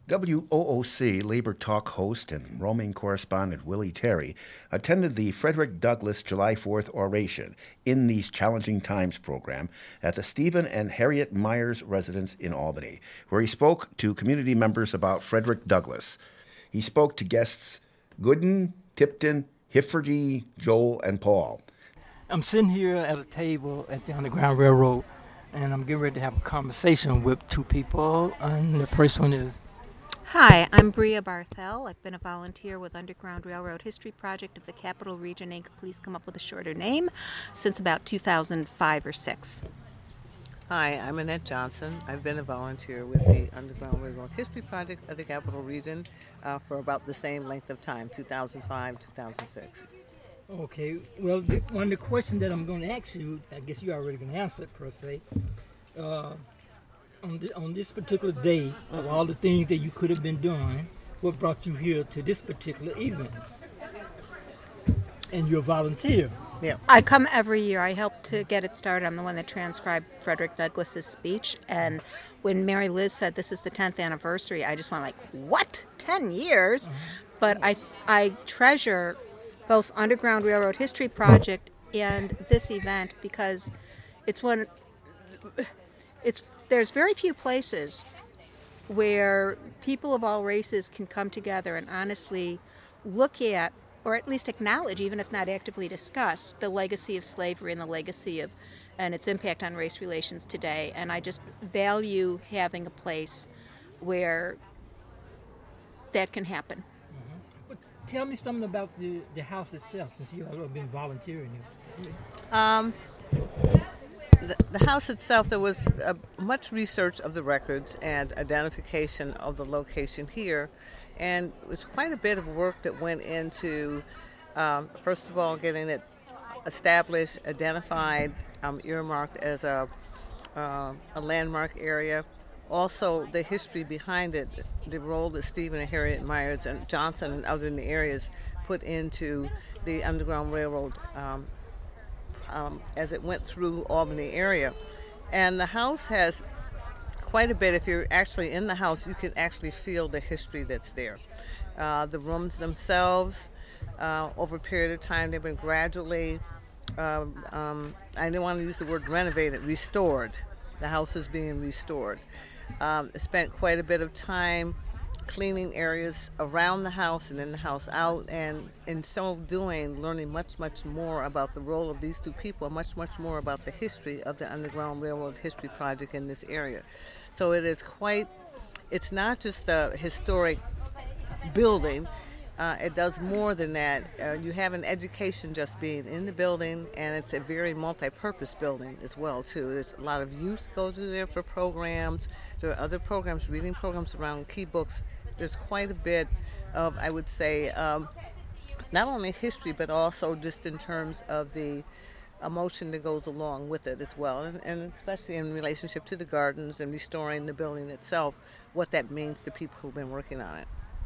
WOOC Labor Talk host and roaming correspondent Willie Terry attended the Frederick Douglass July 4th oration in These Challenging Times program at the Stephen and Harriet Myers residence in Albany, where he spoke to community members about Frederick Douglass. He spoke to guests Gooden, Tipton, Hifferty, Joel, and Paul. I'm sitting here at a table at the Underground Railroad, and I'm getting ready to have a conversation with two people, and the first one is... Hi, I'm Bria Barthel. I've been a volunteer with Underground Railroad History Project of the Capital Region Inc. Please come up with a shorter name, since about 2005 or 6. Hi, I'm Annette Johnson. I've been a volunteer with the Underground Railroad History Project of the Capital Region for about the same length of time, 2005, 2006. Okay, well, one of the questions that I'm going to ask you, I guess you're already going to answer it per se. On this particular day, of all the things that you could have been doing, what brought you here to this particular event? And you're a volunteer. Yeah. I come every year. I help to get it started. I'm the one that transcribed Frederick Douglass's speech. And when Mary Liz said this is the 10th anniversary, I just went like, what? 10 years? Uh-huh. But I treasure both Underground Railroad History Project and this event because there's very few places where people of all races can come together and honestly look at, or at least acknowledge, even if not actively discuss, the legacy of slavery and the legacy of and its impact on race relations today. And I just value having a place where that can happen. Mm-hmm. But tell me something about the house itself, since you've been volunteering here. The house itself, there was much research of the records and identification of the location here, and it was quite a bit of work that went into, first of all, getting it established, identified, earmarked as a landmark area. Also, the history behind it, the role that Stephen and Harriet Myers and Johnson and others in the areas put into the Underground Railroad as it went through Albany area. And the house has quite a bit. If you're actually in the house, you can actually feel the history that's there. The rooms themselves, over a period of time, they've been gradually, I don't want to use the word renovated, restored. The house is being restored. Spent quite a bit of time cleaning areas around the house and in the house out, and in so doing, learning much, much more about the role of these two people, much, much more about the history of the Underground Railroad History Project in this area. So it is it's not just a historic building, it does more than that. You have an education just being in the building, and it's a very multi-purpose building as well, too. There's a lot of youth go through there for programs. There are other programs, reading programs around key books. There's quite a bit of, I would say, not only history, but also just in terms of the emotion that goes along with it as well, and especially in relationship to the gardens and restoring the building itself, what that means to people who've been working on it.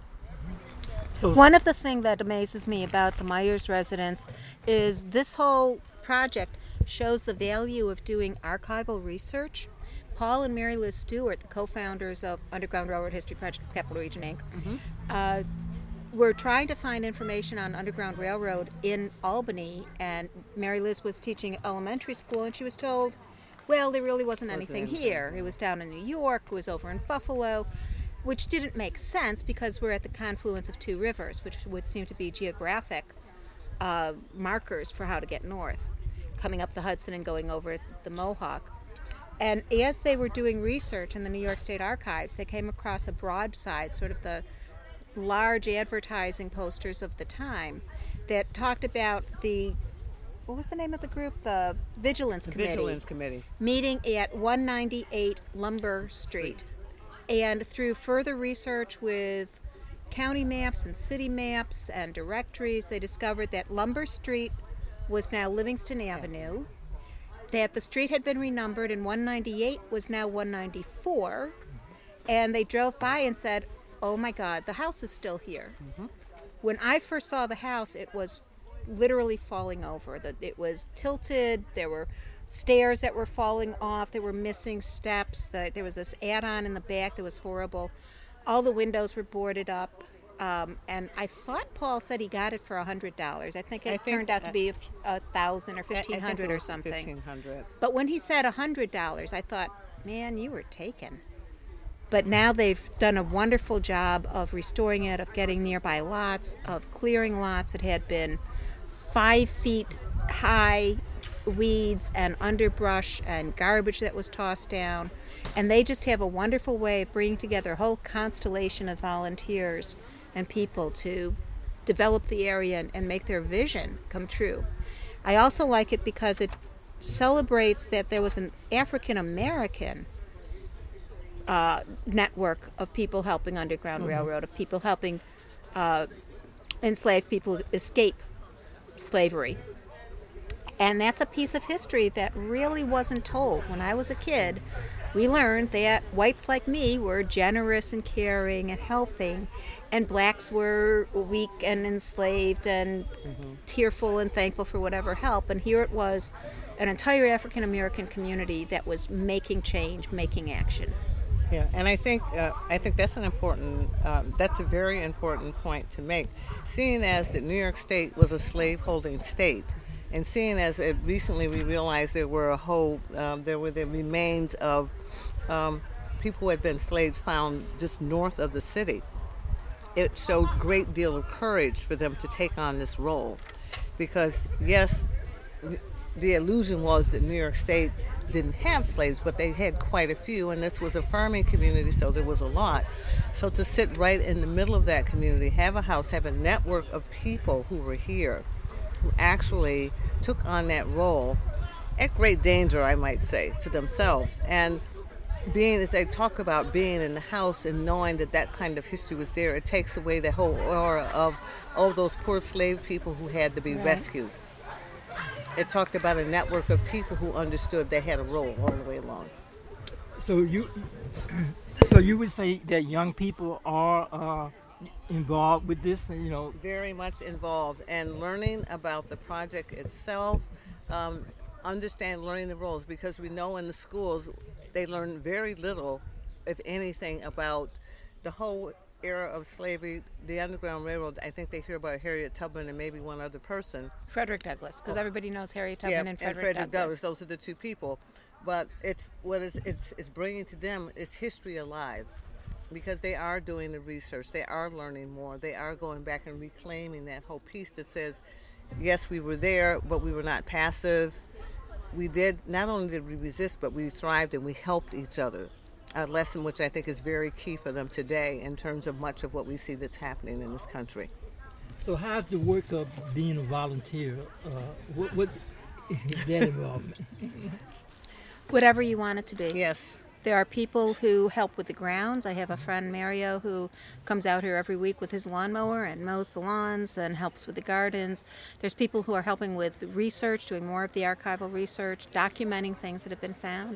So one of the things that amazes me about the Myers residence is this whole project shows the value of doing archival research. Paul and Mary Liz Stewart, the co-founders of Underground Railroad History Project, Capital Region Inc., were trying to find information on Underground Railroad in Albany, and Mary Liz was teaching elementary school, and she was told, well, there really wasn't anything here. It was down in New York, it was over in Buffalo, which didn't make sense because we're at the confluence of two rivers, which would seem to be geographic markers for how to get north, coming up the Hudson and going over the Mohawk. And as they were doing research in the New York State Archives, they came across a broadside, sort of the large advertising posters of the time, that talked about what was the name of the group? The Vigilance Committee. Vigilance Committee. Meeting at 198 Lumber Street. And through further research with county maps and city maps and directories, they discovered that Lumber Street was now Livingston Avenue, that the street had been renumbered and 198 was now 194, and they drove by and said, oh my God, the house is still here. Mm-hmm. When I first saw the house, it was literally falling over. It was tilted, there were stairs that were falling off, there were missing steps, there was this add-on in the back that was horrible. all the windows were boarded up. And I thought Paul said he got it for $100. I think it turned out to be $1,000 or $1,500 or something. $1,500. But when he said $100, I thought, man, you were taken. But now they've done a wonderful job of restoring it, of getting nearby lots, of clearing lots that had been 5 feet high, weeds and underbrush and garbage that was tossed down. And they just have a wonderful way of bringing together a whole constellation of volunteers and people to develop the area and make their vision come true. I also like it because it celebrates that there was an African American network of people helping Underground Railroad, of people helping enslaved people escape slavery. And that's a piece of history that really wasn't told. When I was a kid, we learned that whites like me were generous and caring and helping, and blacks were weak and enslaved and tearful and thankful for whatever help. And here it was, an entire African American community that was making change, making action. Yeah, and I think that's that's a very important point to make. Seeing as that New York State was a slave-holding state, and seeing as recently we realized there were the remains of people who had been slaves found just north of the city, it showed a great deal of courage for them to take on this role. Because, yes, the illusion was that New York State didn't have slaves, but they had quite a few, and this was a farming community, so there was a lot. So to sit right in the middle of that community, have a house, have a network of people who were here, who actually took on that role at great danger, I might say, to themselves. And as they talk about being in the house and knowing that kind of history was there, it takes away the whole aura of all those poor slave people who had to be rescued. It talked about a network of people who understood they had a role all the way along. So you would say that young people are involved with this, and very much involved, and learning about the project itself, learning the roles, because we know in the schools they learn very little, if anything, about the whole era of slavery, the Underground Railroad. I think they hear about Harriet Tubman and maybe one other person. Frederick Douglass, because everybody knows Harriet Tubman and Frederick Douglass. Those are the two people. But it's bringing to them is history alive, because they are doing the research, they are learning more, they are going back and reclaiming that whole piece that says, yes, we were there, but we were not passive. Not only did we resist, but we thrived and we helped each other. A lesson which I think is very key for them today in terms of much of what we see that's happening in this country. So how's the work of being a volunteer? What is that involvement? Whatever you want it to be. Yes. There are people who help with the grounds. I have a friend, Mario, who comes out here every week with his lawnmower and mows the lawns and helps with the gardens. There's people who are helping with research, doing more of the archival research, documenting things that have been found,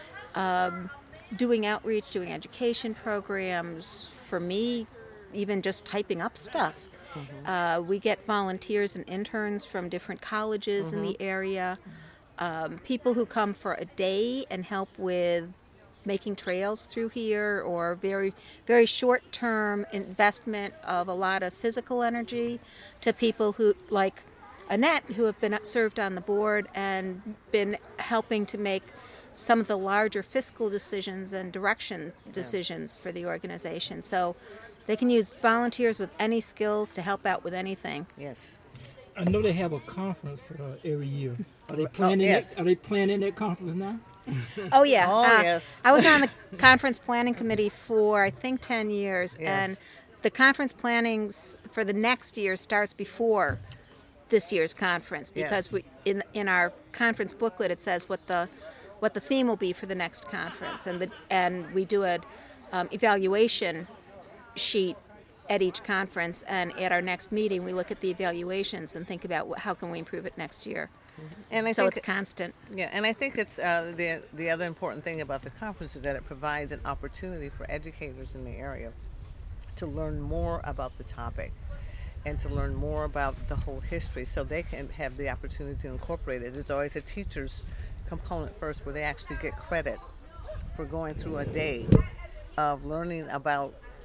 doing outreach, doing education programs. For me, even just typing up stuff. We get volunteers and interns from different colleges in the area. People who come for a day and help with making trails through here, or very, very short-term investment of a lot of physical energy, to people who, like Annette, who have been served on the board and been helping to make some of the larger fiscal decisions and direction decisions for the organization. So they can use volunteers with any skills to help out with anything. Yes. I know they have a conference every year. Are they planning Are they planning that conference now? Oh, yeah. Yes. I was on the conference planning committee for, I think, 10 years. Yes. And the conference planning for the next year starts before this year's conference, because we in our conference booklet it says what the theme will be for the next conference, and we do an evaluation sheet at each conference, and at our next meeting we look at the evaluations and think about how can we improve it next year. And I so think it's constant. Yeah, and I think it's the other important thing about the conference is that it provides an opportunity for educators in the area to learn more about the topic and to learn more about the whole history, so they can have the opportunity to incorporate it. There's always a teacher's component first, where they actually get credit for going through a day of learning about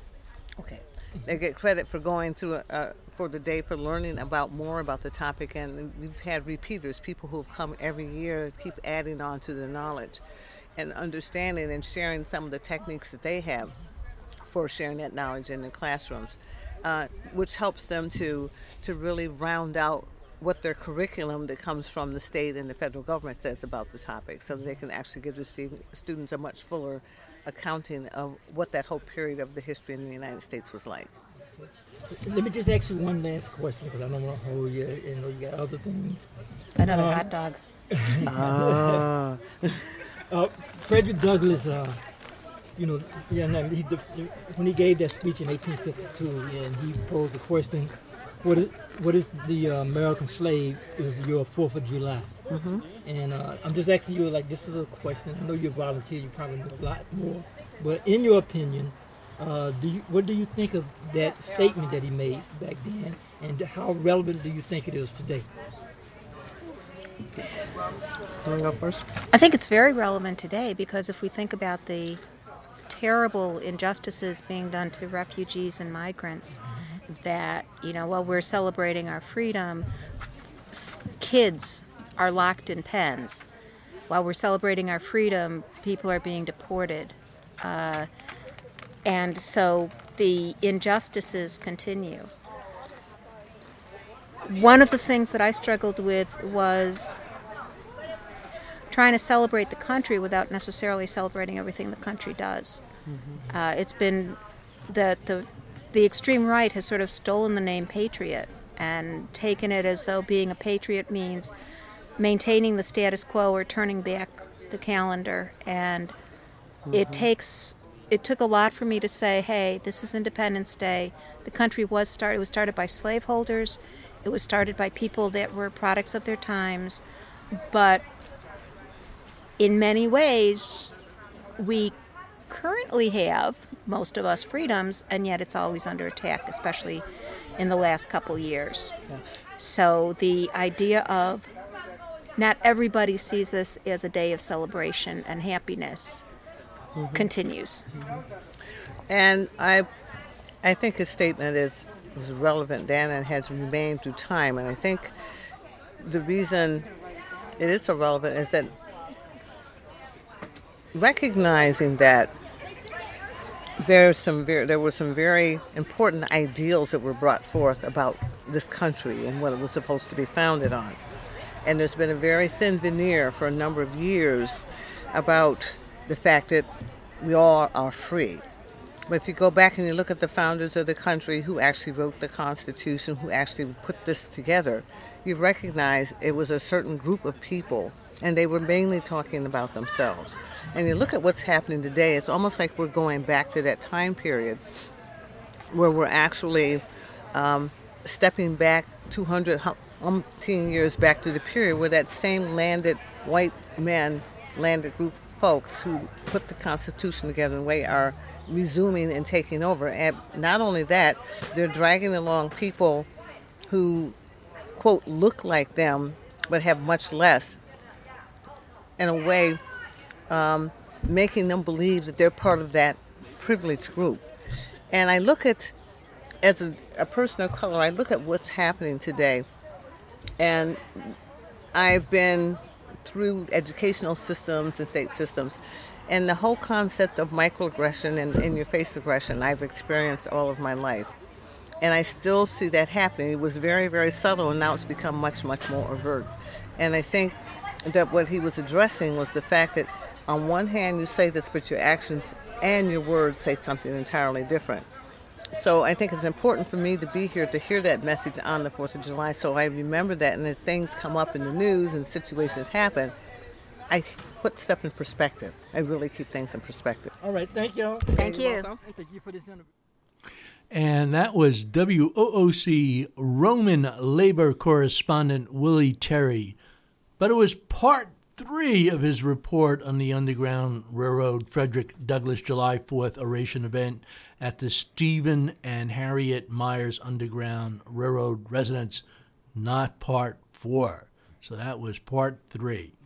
Okay. They get credit for going to for the day, for learning more about the topic, and we've had repeaters, people who have come every year, keep adding on to the knowledge and understanding and sharing some of the techniques that they have for sharing that knowledge in the classrooms, which helps them to really round out what their curriculum that comes from the state and the federal government says about the topic, so that they can actually give the students a much fuller accounting of what that whole period of the history in the United States was like. Let me just ask you one last question, because I don't want to hold you. You know, you got other things. Another hot dog. Frederick Douglass, when he gave that speech in 1852, and he posed the question, what is the American slave? It was your 4th of July. Mm-hmm. And I'm just asking you, like, this is a question. I know you're a volunteer, you probably know a lot more. But in your opinion, what do you think of that statement that he made back then, and how relevant do you think it is today? You want to go first? I think it's very relevant today, because if we think about the terrible injustices being done to refugees and migrants, that, while we're celebrating our freedom, kids are locked in pens. While we're celebrating our freedom, people are being deported. And so the injustices continue. One of the things that I struggled with was trying to celebrate the country without necessarily celebrating everything the country does. Mm-hmm. It's been the extreme right has sort of stolen the name patriot and taken it as though being a patriot means maintaining the status quo or turning back the calendar. And mm-hmm. It took a lot for me to say, hey, this is Independence Day. The country was started by slaveholders. It was started by people that were products of their times. But in many ways, we currently have, most of us, freedoms, and yet it's always under attack, especially in the last couple years. Yes. So the idea of not everybody sees this as a day of celebration and happiness mm-hmm. continues. Mm-hmm. And I think his statement is relevant, Dan, and has remained through time. And I think the reason it is so relevant is that recognizing that there were some very important ideals that were brought forth about this country and what it was supposed to be founded on. And there's been a very thin veneer for a number of years about the fact that we all are free. But if you go back and you look at the founders of the country who actually wrote the Constitution, who actually put this together, you recognize it was a certain group of people, and they were mainly talking about themselves. And you look at what's happening today, it's almost like we're going back to that time period where we're actually stepping back 210 years back to the period where that same landed white men, landed group of folks who put the Constitution together in a way are resuming and taking over. And not only that, they're dragging along people who, quote, look like them but have much less, in a way making them believe that they're part of that privileged group. And I look at, as a person of color, I look at what's happening today. And I've been through educational systems and state systems. And the whole concept of microaggression and in-your-face aggression I've experienced all of my life. And I still see that happening. It was very, very subtle, and now it's become much, much more overt. And I think that what he was addressing was the fact that on one hand you say this, but your actions and your words say something entirely different. So I think it's important for me to be here to hear that message on the 4th of July, so I remember that, and as things come up in the news and situations happen, I put stuff in perspective. I really keep things in perspective. All right, thank you. Thank you. Thank you for this interview. And that was WOOC Roman labor correspondent Willie Terry. But it was part 3 of his report on the Underground Railroad Frederick Douglass July 4th oration event at the Stephen and Harriet Myers Underground Railroad residence, not part 4. So that was part 3.